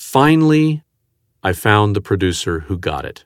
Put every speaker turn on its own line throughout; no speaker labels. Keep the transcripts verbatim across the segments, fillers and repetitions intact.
finally, I found the producer who got it.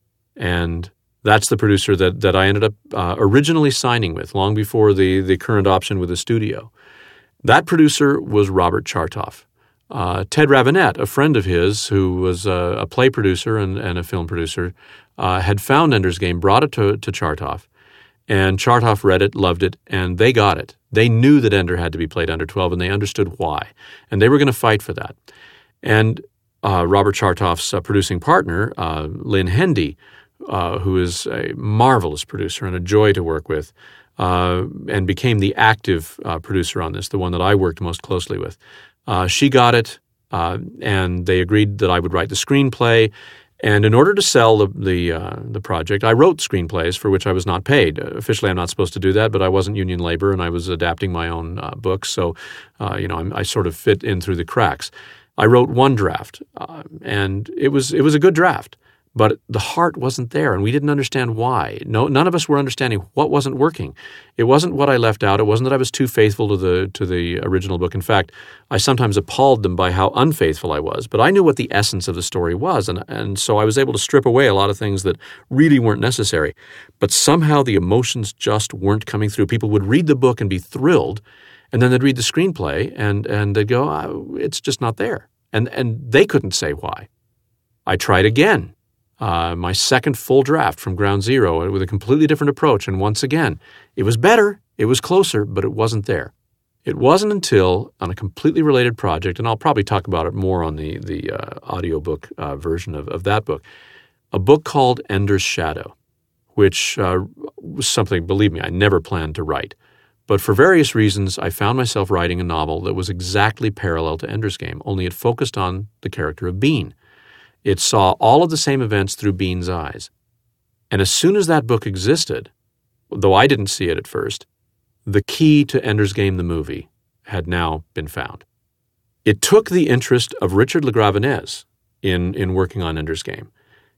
And that's the producer that, that I ended up uh, originally signing with long before the, the current option with the studio. That producer was Robert Chartoff. Uh, Ted Ravenette, a friend of his who was a, a play producer and, and a film producer, uh, had found Ender's Game, brought it to, to Chartoff, and Chartoff read it, loved it, and they got it. They knew that Ender had to be played under twelve, and they understood why. And they were going to fight for that. And uh, Robert Chartoff's uh, producing partner, uh, Lynn Hendy, uh, who is a marvelous producer and a joy to work with, uh, and became the active uh, producer on this, the one that I worked most closely with. Uh, she got it, uh, and they agreed that I would write the screenplay. And in order to sell the the, uh, the project, I wrote screenplays for which I was not paid. Uh, officially, I'm not supposed to do that, but I wasn't union labor, and I was adapting my own uh, books, so uh, you know I'm, I sort of fit in through the cracks. I wrote one draft, uh, and it was it was a good draft, but the heart wasn't there, and we didn't understand why. No, none of us were understanding what wasn't working. It wasn't what I left out. It wasn't that I was too faithful to the to the original book. In fact, I sometimes appalled them by how unfaithful I was. But I knew what the essence of the story was, and and so I was able to strip away a lot of things that really weren't necessary. But somehow the emotions just weren't coming through. People would read the book and be thrilled, and then they'd read the screenplay and and they'd go, oh, "It's just not there," and and they couldn't say why. I tried again. Uh, my second full draft from ground zero with a completely different approach. And once again, it was better, it was closer, but it wasn't there. It wasn't until on a completely related project, and I'll probably talk about it more on the, the uh, audiobook uh, version of, of that book, a book called Ender's Shadow, which uh, was something, believe me, I never planned to write. But for various reasons, I found myself writing a novel that was exactly parallel to Ender's Game, only it focused on the character of Bean. It saw all of the same events through Bean's eyes. And as soon as that book existed, though I didn't see it at first, the key to Ender's Game, the movie, had now been found. It took the interest of Richard LeGravenez in, in working on Ender's Game.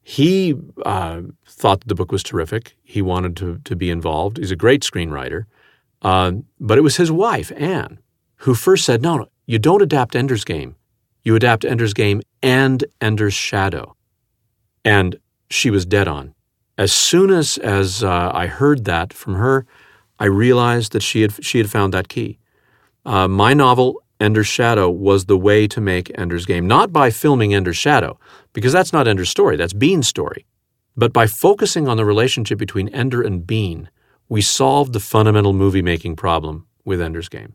He uh, thought that the book was terrific. He wanted to, to be involved. He's a great screenwriter. Uh, but it was his wife, Anne, who first said, no, no, you don't adapt Ender's Game. You adapt Ender's Game and Ender's Shadow. And she was dead on. As soon as, as uh, I heard that from her, I realized that she had she had found that key. Uh, my novel, Ender's Shadow, was the way to make Ender's Game, not by filming Ender's Shadow, because that's not Ender's story, that's Bean's story. But by focusing on the relationship between Ender and Bean, we solved the fundamental movie-making problem with Ender's Game.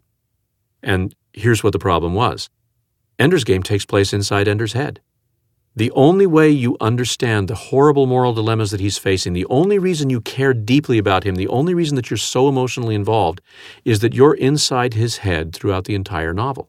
And here's what the problem was. Ender's Game takes place inside Ender's head. The only way you understand the horrible moral dilemmas that he's facing, the only reason you care deeply about him, the only reason that you're so emotionally involved is that you're inside his head throughout the entire novel.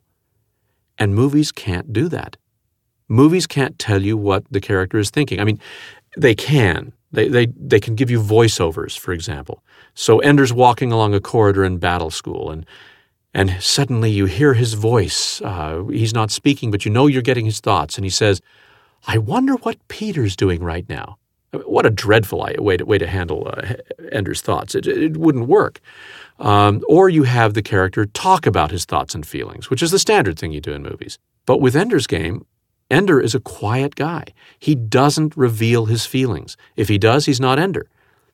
And movies can't do that. Movies can't tell you what the character is thinking. I mean, they can. They, they, they can give you voiceovers, for example. So Ender's walking along a corridor in battle school, and And suddenly you hear his voice. Uh, he's not speaking, but you know you're getting his thoughts. And he says, I wonder what Peter's doing right now. What a dreadful way to, way to handle uh, Ender's thoughts. It, it wouldn't work. Um, or you have the character talk about his thoughts and feelings, which is the standard thing you do in movies. But with Ender's Game, Ender is a quiet guy. He doesn't reveal his feelings. If he does, he's not Ender.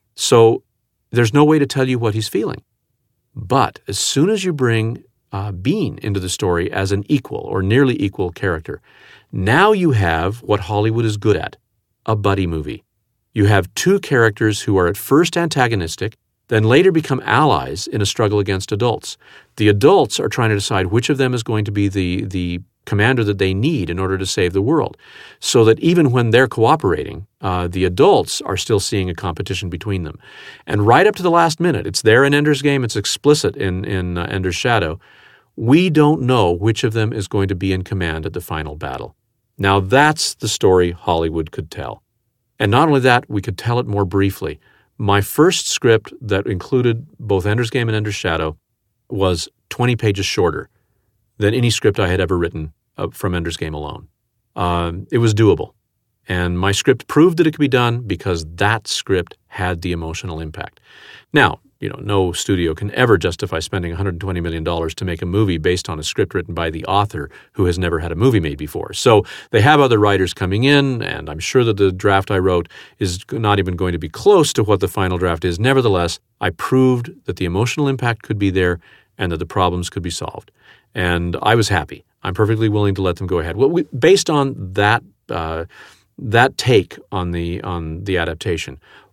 So there's no way to tell you what he's feeling. But as soon as you bring uh, Bean into the story as an equal or nearly equal character, now you have what Hollywood is good at, a buddy movie. You have two characters who are at first antagonistic, then later become allies in a struggle against adults. The adults are trying to decide which of them is going to be the, the commander that they need in order to save the world, so that even when they're cooperating, uh, the adults are still seeing a competition between them. And right up to the last minute, it's there in Ender's Game, it's explicit in, in uh, Ender's Shadow, we don't know which of them is going to be in command at the final battle. Now that's the story Hollywood could tell. And not only that, we could tell it more briefly. My first script that included both Ender's Game and Ender's Shadow was twenty pages shorter than any script I had ever written uh, from Ender's Game alone. Um, it was doable. And my script proved that it could be done because that script had the emotional impact. Now, you know, no studio can ever justify spending one hundred twenty million dollars to make a movie based on a script written by the author who has never had a movie made before. So they have other writers coming in, and I'm sure that the draft I wrote is not even going to be close to what the final draft is. Nevertheless, I proved that the emotional impact could be there and that the problems could be solved. And I was happy. I'm perfectly willing to let them go ahead. Well, we, based on that uh, that take on the on the adaptation,